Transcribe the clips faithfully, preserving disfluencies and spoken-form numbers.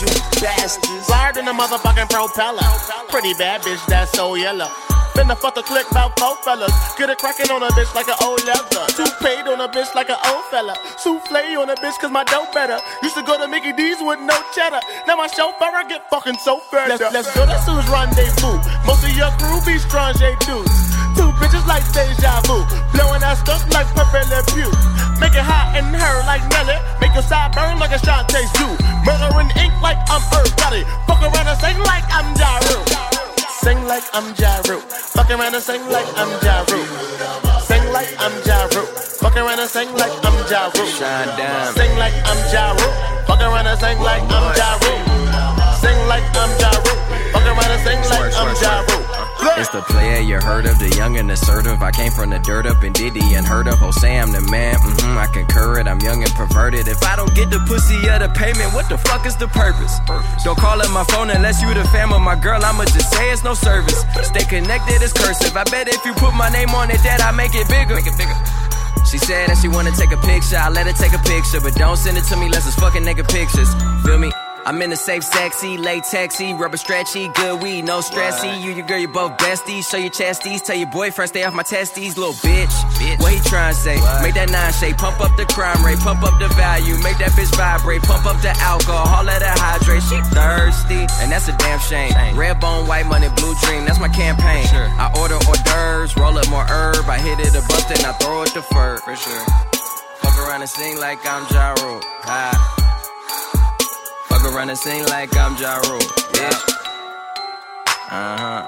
you bastards. Flyer than a motherfucking propeller. Pretty bad bitch, that's so yellow. Finna fuck the click about four fellas. Get a crackin' on a bitch like an old leather. Two-paid on a bitch like an old fella. Souffle on a bitch cause my dough better. Used to go to Mickey D's with no cheddar. Now my chauffeur I get fucking so fed. Let's, let's go to Sue's rendezvous. Most of your crew be strange dudes. Two bitches like deja vu. Blowing that stuff like Purple Le Pew. Make it hot and her like Nelly. Make your side burn like a Shantae Zoo. Murdering ink like I'm Earth Daddy. Fuck around and sing like I'm Ja Rule. Sing like I'm Ja Rule. Fuck around and sing like I'm Ja Rule. Sing like I'm Ja Rule. Fuck around and sing like I'm Ja Rule. Shine down. Sing like I'm Ja Rule. Fuck around and sing like I'm Ja Rule. Sing like I'm Ja Rule. Fuck around and sing like I'm Ja Rule. It's the player you heard of, the young and assertive. I came from the dirt up in Diddy and heard of. Oh, say I'm the man, mm-hmm, I concur it. I'm young and perverted. If I don't get the pussy or the payment, what the fuck is the purpose? Don't call up my phone unless you the fam of my girl. I'ma just say it's no service. Stay connected, it's cursive. I bet if you put my name on it, that I make it bigger. Make it bigger. She said that she wanna take a picture, I let her take a picture, but don't send it to me unless it's fucking nigga pictures. Feel me? I'm in the safe, sexy, latexy, rubber stretchy, good weed, no stressy. You, your girl, you both besties. Show your chesties, tell your boyfriend stay off my testes, little bitch. bitch. What he tryna say? What? Make that nine shake, pump up the crime rate, pump up the value, make that bitch vibrate, pump up the alcohol, let her hydrate. She thirsty, and that's a damn shame. Dang. Red bone, white money, blue dream, that's my campaign. Sure. I order hors d'oeuvres, roll up more herb, I hit it a bust and I throw it to fur. For sure. Fuck around and sing like I'm Ja Rule. Ah. Fuck around and sing like I'm Ja Rule, bitch. Uh-huh.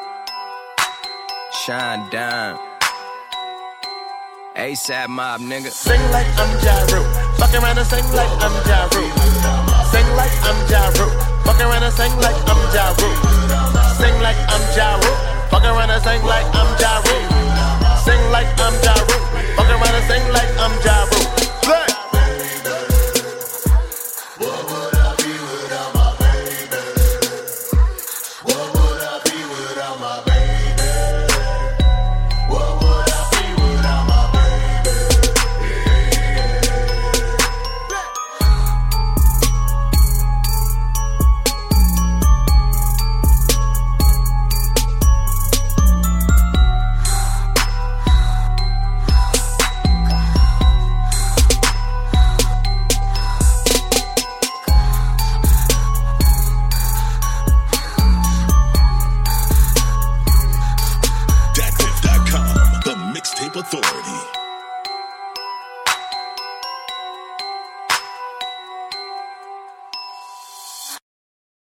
Shine down. ASAP mob, nigga. Sing like I'm Ja Rule. Fuck around and sing like I'm Ja Rule. Sing like I'm Ja Rule. Fuck around and sing like I'm Ja Rule. Sing like I'm Ja Rule. Fuck around and sing like I'm Ja Rule. Sing like I'm Ja Rule. Fuck around and sing like I'm Ja Rule. Authority.